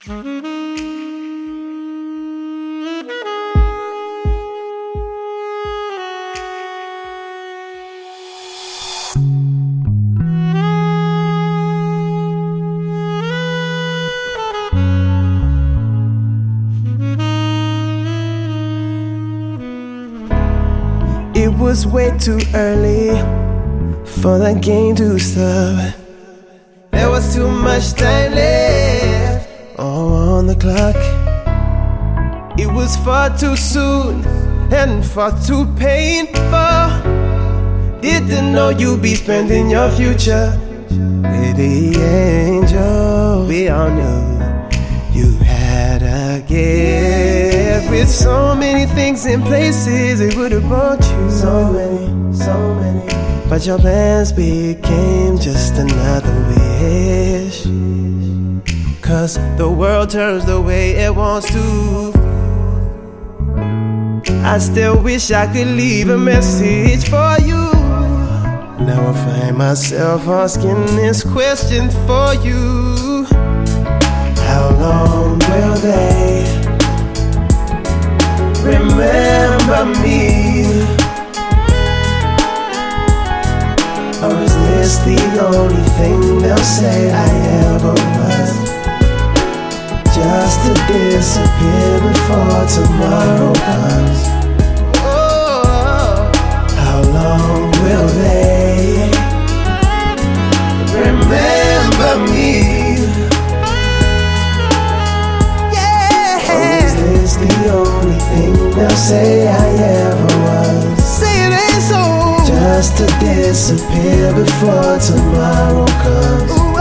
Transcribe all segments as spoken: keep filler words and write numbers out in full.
It was way too early for the game to stop. There was too much time left on the clock. It was far too soon and far too painful. Didn't know you'd be spending your future with the angel. We all knew you had a gift with so many things in places it would have brought you. So many, so many. But your plans became just another wish. Cause the world turns the way it wants to. I still wish I could leave a message for you. Now I find myself asking this question for you. How long will they remember me? Or is this the only thing they'll say I ever was? Just to disappear before tomorrow comes. Oh, how long will they remember me? Yeah. Or is this the only thing they'll say I ever was? Say it ain't so. Just to disappear before tomorrow comes. Whoa.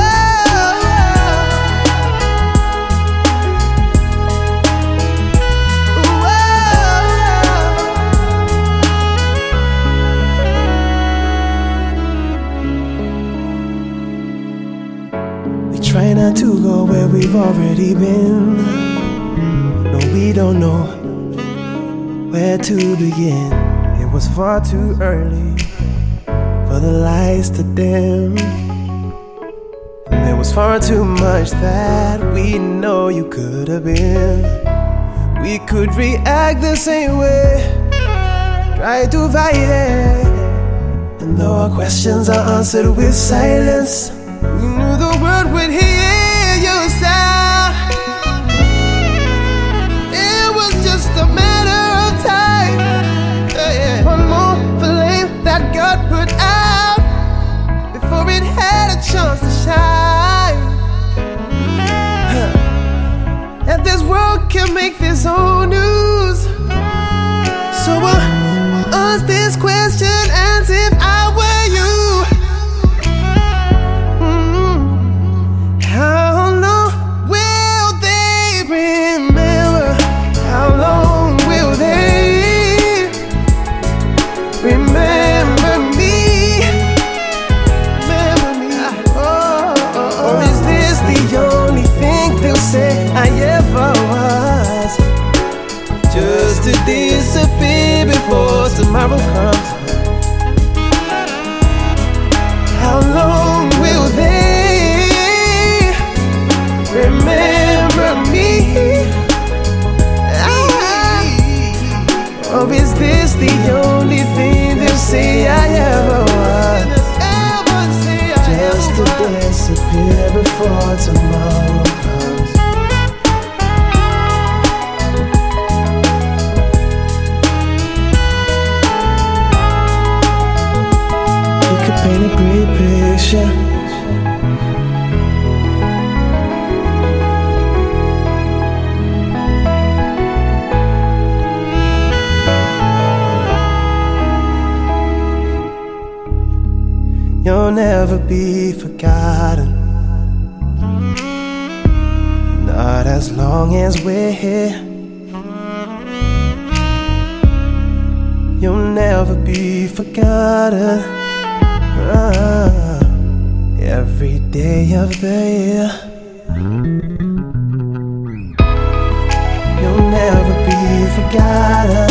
Whoa. We try not to go where we've already been. No, we don't know where to begin. It was far too early for the lights to dim. And there was far too much that we know you could have been. We could react the same way, try to fight it. And though our questions are answered with silence, we knew the world would hear your sound. It was just a matter of time. One more flame that God put out before it had a chance to shine. And this world can make this old news. So I'll ask this question as if I were you. Mm-hmm. How long will they remember? How long will they remember me? Remember me. Oh, oh, oh. Or is this the only thing they'll say I ever was? Just to disappear before tomorrow comes. How long will they remember me? Or is this the only thing they'll say I ever was? Just to disappear before tomorrow comes. You could paint a great picture. You'll never be forgotten, not as long as we're here. You'll never be forgotten, uh, every day of the year. You'll never be forgotten.